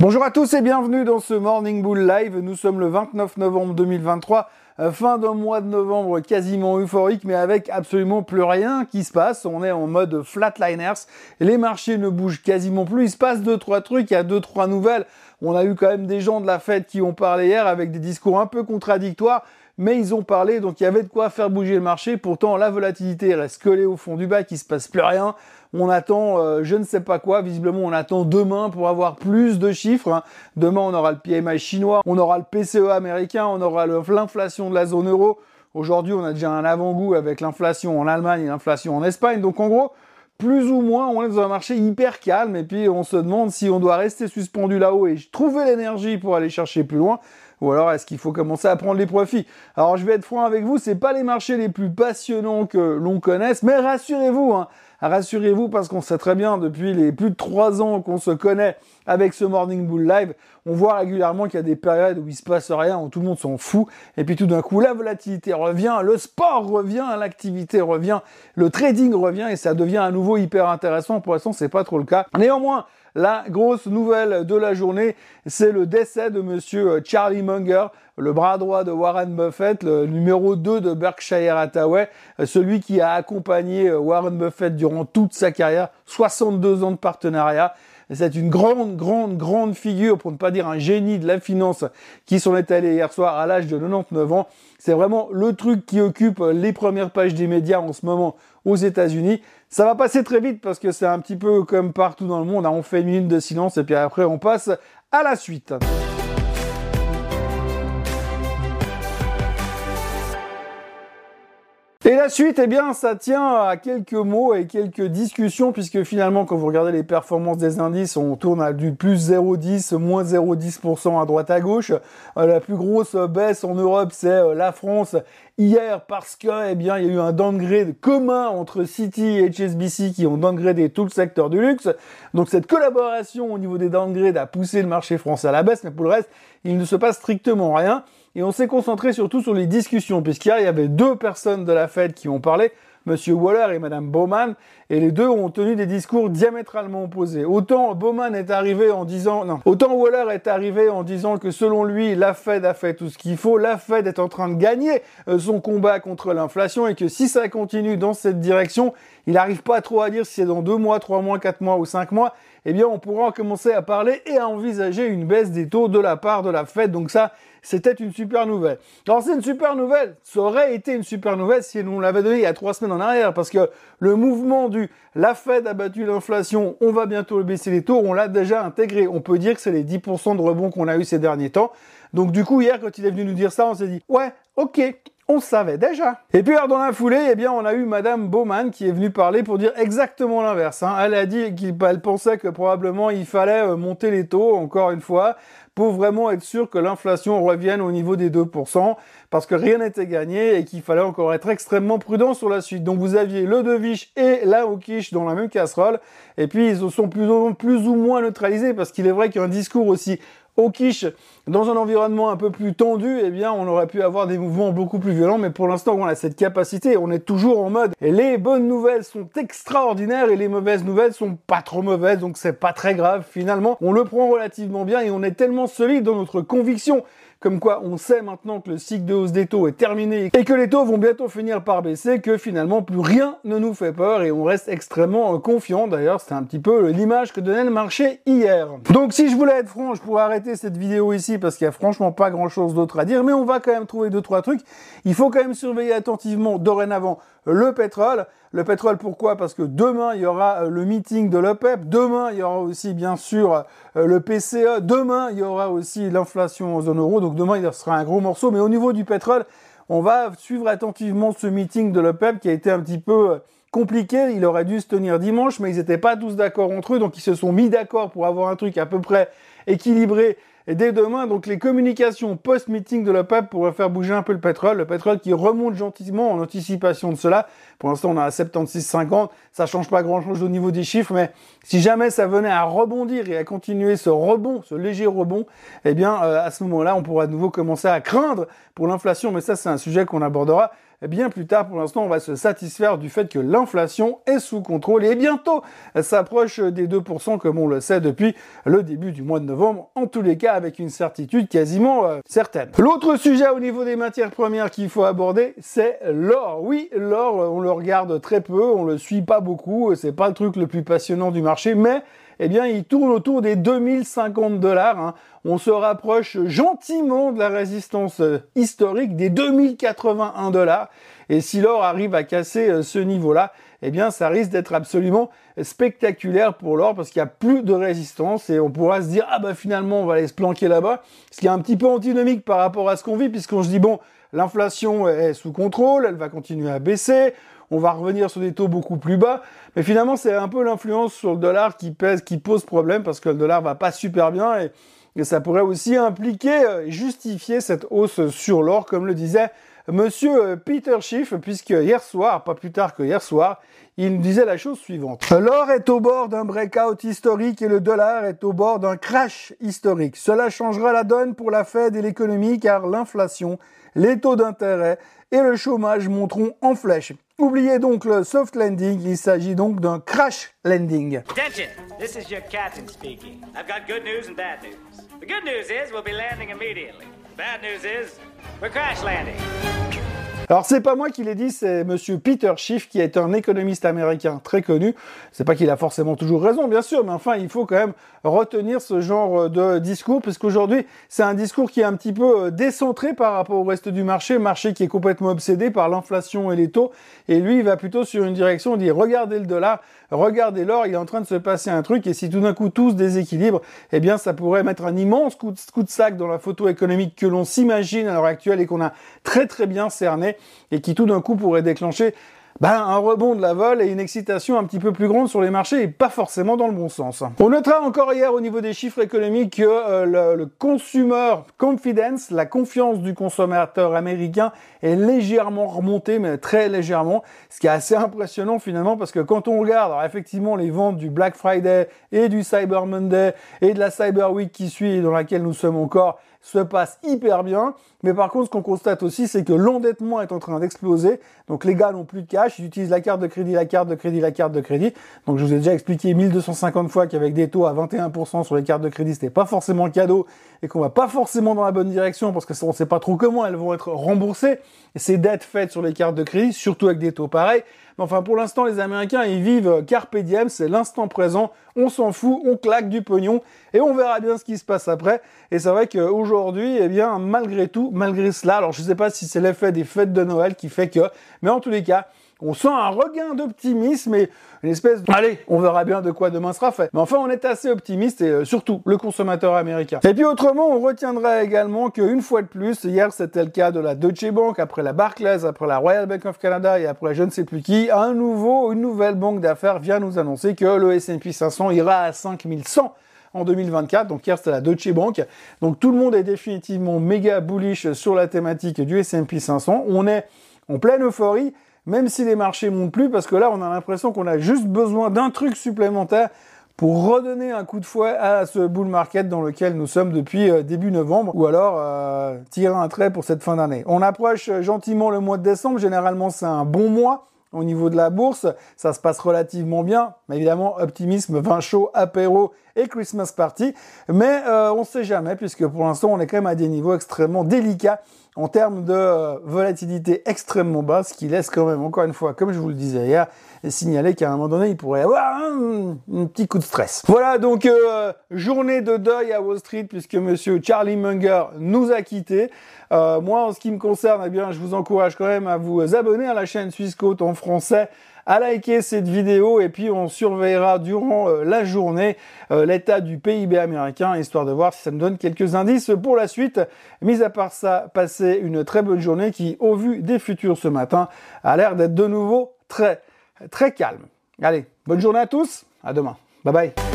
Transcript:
Bonjour à tous et bienvenue dans ce Morning Bull Live. Nous sommes le 29 novembre 2023, fin d'un mois de novembre quasiment euphorique, mais avec absolument plus rien qui se passe. On est en mode flatliners. Les marchés ne bougent quasiment plus. Il se passe 2-3 trucs, il y a 2-3 nouvelles. On a eu quand même des gens de la Fed qui ont parlé hier avec des discours un peu contradictoires. Mais ils ont parlé, donc il y avait de quoi faire bouger le marché. Pourtant, la volatilité reste collée au fond du bac, il se passe plus rien. On attend je ne sais pas quoi, visiblement on attend demain pour avoir plus de chiffres. Demain on aura le PMI chinois, on aura le PCE américain, on aura l'inflation de la zone euro. Aujourd'hui on a déjà un avant-goût avec l'inflation en Allemagne et l'inflation en Espagne. Donc en gros, plus ou moins on est dans un marché hyper calme et puis on se demande si on doit rester suspendu là-haut et trouver l'énergie pour aller chercher plus loin. Ou alors, est-ce qu'il faut commencer à prendre les profits? Alors, je vais être franc avec vous, c'est pas les marchés les plus passionnants que l'on connaisse, mais rassurez-vous, rassurez-vous parce qu'on sait très bien, depuis les plus de 3 ans qu'on se connaît avec ce Morning Bull Live, on voit régulièrement qu'il y a des périodes où il se passe rien, où tout le monde s'en fout, et puis tout d'un coup, la volatilité revient, le sport revient, l'activité revient, le trading revient, et ça devient à nouveau hyper intéressant. Pour l'instant, c'est pas trop le cas. Néanmoins, la grosse nouvelle de la journée, c'est le décès de monsieur Charlie Munger, le bras droit de Warren Buffett, le numéro 2 de Berkshire Hathaway, celui qui a accompagné Warren Buffett durant toute sa carrière, 62 ans de partenariat. C'est une grande figure, pour ne pas dire un génie de la finance, qui s'en est allé hier soir à l'âge de 99 ans. C'est vraiment le truc qui occupe les premières pages des médias en ce moment aux États-Unis. Ça va passer très vite parce que c'est un petit peu comme partout dans le monde. On fait une minute de silence et puis après on passe à la suite. Et la suite, eh bien, ça tient à quelques mots et quelques discussions, puisque finalement, quand vous regardez les performances des indices, on tourne à du plus 0,10, moins 0,10% à droite à gauche. La plus grosse baisse en Europe, c'est la France hier, parce que, eh bien, il y a eu un downgrade commun entre Citi et HSBC qui ont downgradé tout le secteur du luxe. Donc, cette collaboration au niveau des downgrades a poussé le marché français à la baisse, mais pour le reste, il ne se passe strictement rien. Et on s'est concentré surtout sur les discussions, puisqu'hier, il y avait 2 personnes de la Fed qui ont parlé, Monsieur Waller et Madame Bowman, et les deux ont tenu des discours diamétralement opposés. Autant Waller est arrivé en disant que selon lui, la Fed a fait tout ce qu'il faut, la Fed est en train de gagner son combat contre l'inflation, et que si ça continue dans cette direction, il n'arrive pas trop à dire si c'est dans 2 mois, 3 mois, 4 mois ou 5 mois, eh bien on pourra commencer à parler et à envisager une baisse des taux de la part de la Fed. Donc ça, c'était une super nouvelle. Alors c'est une super nouvelle, ça aurait été une super nouvelle si on l'avait donné il y a 3 semaines en arrière, parce que le mouvement du la Fed a battu l'inflation, on va bientôt baisser les taux, on l'a déjà intégré. On peut dire que c'est les 10% de rebond qu'on a eu ces derniers temps. Donc du coup, hier, quand il est venu nous dire ça, on s'est dit, ouais, ok, on savait déjà. Et puis alors dans la foulée, eh bien on a eu Madame Bowman qui est venue parler pour dire exactement l'inverse. Elle a dit qu'elle pensait que probablement il fallait monter les taux, encore une fois, pour vraiment être sûr que l'inflation revienne au niveau des 2%, parce que rien n'était gagné et qu'il fallait encore être extrêmement prudent sur la suite. Donc vous aviez le De Vich et la Hawkish dans la même casserole, et puis ils se sont plus ou moins neutralisés, parce qu'il est vrai qu'un discours aussi hawkish dans un environnement un peu plus tendu, eh bien on aurait pu avoir des mouvements beaucoup plus violents, mais pour l'instant on a cette capacité, on est toujours en mode et les bonnes nouvelles sont extraordinaires et les mauvaises nouvelles sont pas trop mauvaises, donc c'est pas très grave finalement, on le prend relativement bien et on est tellement solide dans notre conviction, comme quoi on sait maintenant que le cycle de hausse des taux est terminé et que les taux vont bientôt finir par baisser, que finalement plus rien ne nous fait peur et on reste extrêmement confiant. D'ailleurs c'était un petit peu l'image que donnait le marché hier. Donc si je voulais être franc, je pourrais arrêter cette vidéo ici parce qu'il y a franchement pas grand chose d'autre à dire, mais on va quand même trouver 2-3 trucs. Il faut quand même surveiller attentivement dorénavant le pétrole. Le pétrole, pourquoi? Parce que demain, il y aura le meeting de l'OPEP. Demain, il y aura aussi, bien sûr, le PCE. Demain, il y aura aussi l'inflation en zone euro. Donc demain, il sera un gros morceau. Mais au niveau du pétrole, on va suivre attentivement ce meeting de l'OPEP qui a été un petit peu compliqué. Il aurait dû se tenir dimanche, mais ils n'étaient pas tous d'accord entre eux. Donc ils se sont mis d'accord pour avoir un truc à peu près équilibré. Et dès demain, donc les communications post-meeting de l'OPEP pourraient faire bouger un peu le pétrole qui remonte gentiment en anticipation de cela. Pour l'instant, on a à 76,50, ça change pas grand-chose au niveau des chiffres, mais si jamais ça venait à rebondir et à continuer ce rebond, ce léger rebond, eh bien, à ce moment-là, on pourra de nouveau commencer à craindre pour l'inflation, mais ça, c'est un sujet qu'on abordera bien plus tard. Pour l'instant, on va se satisfaire du fait que l'inflation est sous contrôle et bientôt s'approche des 2% comme on le sait depuis le début du mois de novembre, en tous les cas avec une certitude quasiment certaine. L'autre sujet au niveau des matières premières qu'il faut aborder, c'est l'or. Oui, l'or, on le regarde très peu, on le suit pas beaucoup, c'est pas le truc le plus passionnant du marché, mais eh bien, il tourne autour des 2050 $. Hein. On se rapproche gentiment de la résistance historique des 2081 $. Et si l'or arrive à casser ce niveau-là, eh bien, ça risque d'être absolument spectaculaire pour l'or parce qu'il n'y a plus de résistance et on pourra se dire, ah bah finalement, on va aller se planquer là-bas. Ce qui est un petit peu antinomique par rapport à ce qu'on vit puisqu'on se dit, bon, l'inflation est sous contrôle, elle va continuer à baisser, on va revenir sur des taux beaucoup plus bas, mais finalement c'est un peu l'influence sur le dollar qui pose problème parce que le dollar va pas super bien et ça pourrait aussi impliquer, justifier cette hausse sur l'or comme le disait Monsieur Peter Schiff, puisque hier soir, pas plus tard que hier soir, il nous disait la chose suivante. L'or est au bord d'un breakout historique et le dollar est au bord d'un crash historique. Cela changera la donne pour la Fed et l'économie car l'inflation, les taux d'intérêt et le chômage monteront en flèche. Oubliez donc le soft landing, il s'agit donc d'un crash landing. Attention, this is your captain speaking. I've got good news and bad news. The good news is we'll be landing immediately. The bad news is we're crash landing. Alors c'est pas moi qui l'ai dit, c'est Monsieur Peter Schiff qui est un économiste américain très connu. C'est pas qu'il a forcément toujours raison, bien sûr, mais enfin il faut quand même retenir ce genre de discours, puisqu'aujourd'hui c'est un discours qui est un petit peu décentré par rapport au reste du marché qui est complètement obsédé par l'inflation et les taux, et lui il va plutôt sur une direction, il dit regardez le dollar, regardez l'or, il est en train de se passer un truc, et si tout d'un coup tout se déséquilibre, eh bien ça pourrait mettre un immense coup de sac dans la photo économique que l'on s'imagine à l'heure actuelle et qu'on a très très bien cerné, et qui tout d'un coup pourrait déclencher un rebond de la vol et une excitation un petit peu plus grande sur les marchés et pas forcément dans le bon sens. On notera encore hier au niveau des chiffres économiques que le consumer confidence, la confiance du consommateur américain est légèrement remontée, mais très légèrement, ce qui est assez impressionnant finalement parce que quand on regarde alors effectivement les ventes du Black Friday et du Cyber Monday et de la Cyber Week qui suit et dans laquelle nous sommes encore se passe hyper bien, mais par contre ce qu'on constate aussi c'est que l'endettement est en train d'exploser, donc les gars n'ont plus de cash, ils utilisent la carte de crédit, donc je vous ai déjà expliqué 1250 fois qu'avec des taux à 21% sur les cartes de crédit c'était pas forcément le cadeau et qu'on va pas forcément dans la bonne direction parce que on sait pas trop comment elles vont être remboursées, et ces dettes faites sur les cartes de crédit, surtout avec des taux pareils. Mais enfin, pour l'instant, les Américains, ils vivent carpe diem, c'est l'instant présent, on s'en fout, on claque du pognon, et on verra bien ce qui se passe après. Et c'est vrai qu'aujourd'hui, eh bien, malgré tout, malgré cela, alors je sais pas si c'est l'effet des fêtes de Noël qui fait que, mais en tous les cas, on sent un regain d'optimisme et une espèce de... Allez, on verra bien de quoi demain sera fait. Mais enfin, on est assez optimiste et surtout le consommateur américain. Et puis autrement, on retiendra également qu'une fois de plus, hier c'était le cas de la Deutsche Bank, après la Barclays, après la Royal Bank of Canada et après je ne sais plus qui, une nouvelle banque d'affaires vient nous annoncer que le S&P 500 ira à 5100 en 2024, donc hier c'était la Deutsche Bank, donc tout le monde est définitivement méga bullish sur la thématique du S&P 500, on est en pleine euphorie, même si les marchés montent plus, parce que là, on a l'impression qu'on a juste besoin d'un truc supplémentaire pour redonner un coup de fouet à ce bull market dans lequel nous sommes depuis début novembre, ou alors tirer un trait pour cette fin d'année. On approche gentiment le mois de décembre, généralement c'est un bon mois au niveau de la bourse, ça se passe relativement bien, mais évidemment optimisme, vin chaud, apéro et Christmas party, mais on ne sait jamais, puisque pour l'instant on est quand même à des niveaux extrêmement délicats en termes de volatilité extrêmement basse, qui laisse quand même, encore une fois, comme je vous le disais hier, signaler qu'à un moment donné, il pourrait y avoir un petit coup de stress. Voilà, donc journée de deuil à Wall Street, puisque monsieur Charlie Munger nous a quittés. Moi, en ce qui me concerne, eh bien, je vous encourage quand même à vous abonner à la chaîne Swissquote en français, à liker cette vidéo, et puis on surveillera durant la journée l'état du PIB américain, histoire de voir si ça me donne quelques indices pour la suite. Mis à part ça, passez une très bonne journée qui, au vu des futurs ce matin, a l'air d'être de nouveau très calme. Allez, bonne journée à tous, à demain. Bye bye.